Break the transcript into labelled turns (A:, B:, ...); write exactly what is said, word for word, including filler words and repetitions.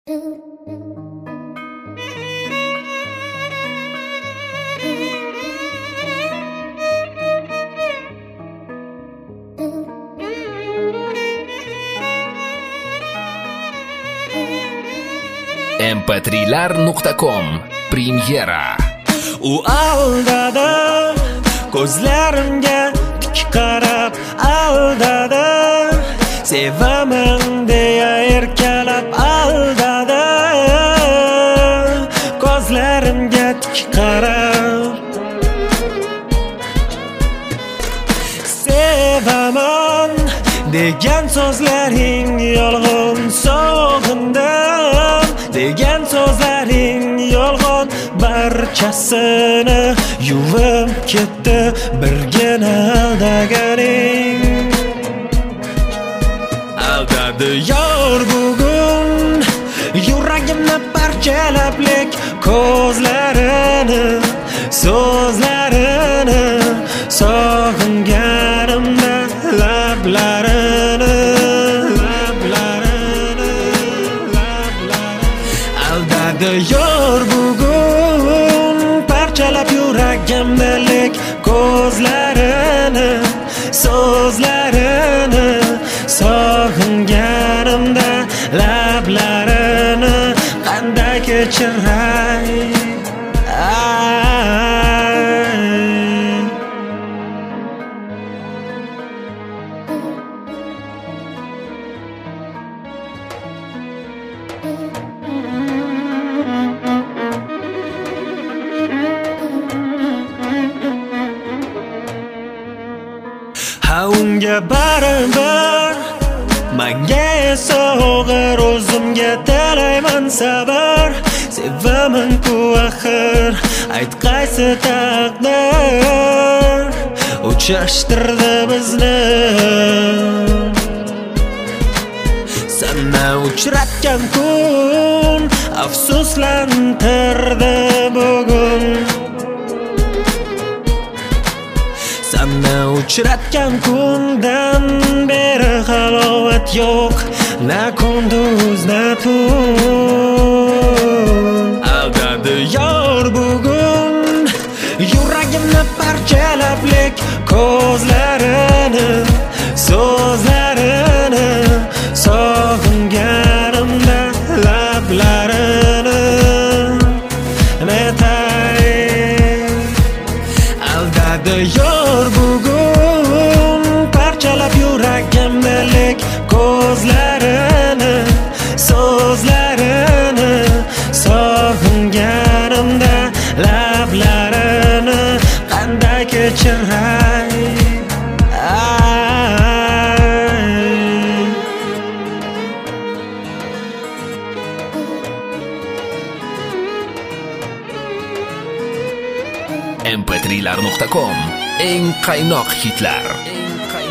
A: em p три lar nuqta com Premyera.
B: U aldadi, ko'zlarimga tik qarab aldadi, sevaman deya erkalab aldadi, ko'zlarimga tik qarab sevaman degan so'zlaring yolg'on, sog'indim degan so'zlaring yolg'on, barchasini yuvib ketdi birgina aldaganing. Aldadi yor bugun yuragimni parchalab, lek ko'zlarini, so'zlarini sog'inganimda lablarini, lablarini, lablarini. Aldadi yor bugun parchalab yuragimni, lek ko'zlarini, so'zlarini sog'inganimda lablarini qanday kechiray. Ha unga baribir, menga esa og'ir, o'zimga tilayman sabr. Sevaman-ku axir, ayt qaysi taqdir uchrashtirdi bizni. Sana uchratgan kun afsuslantirdi bugun. Sana uchratgan kundan beri halovat yo'q, na kunduz na tun. Aldadi yor bugun yuragimni parchalab, lek ko'zlarini, so'zlarini sog'inganimda lablarini netay. Aldadi yor bugun parchalab yuragimni, lek ko'zlarini, so'zlarini sog'inganimda lablarini qanday kechiray.
A: em p tri lar nuqta com eng qaynoq hitlar.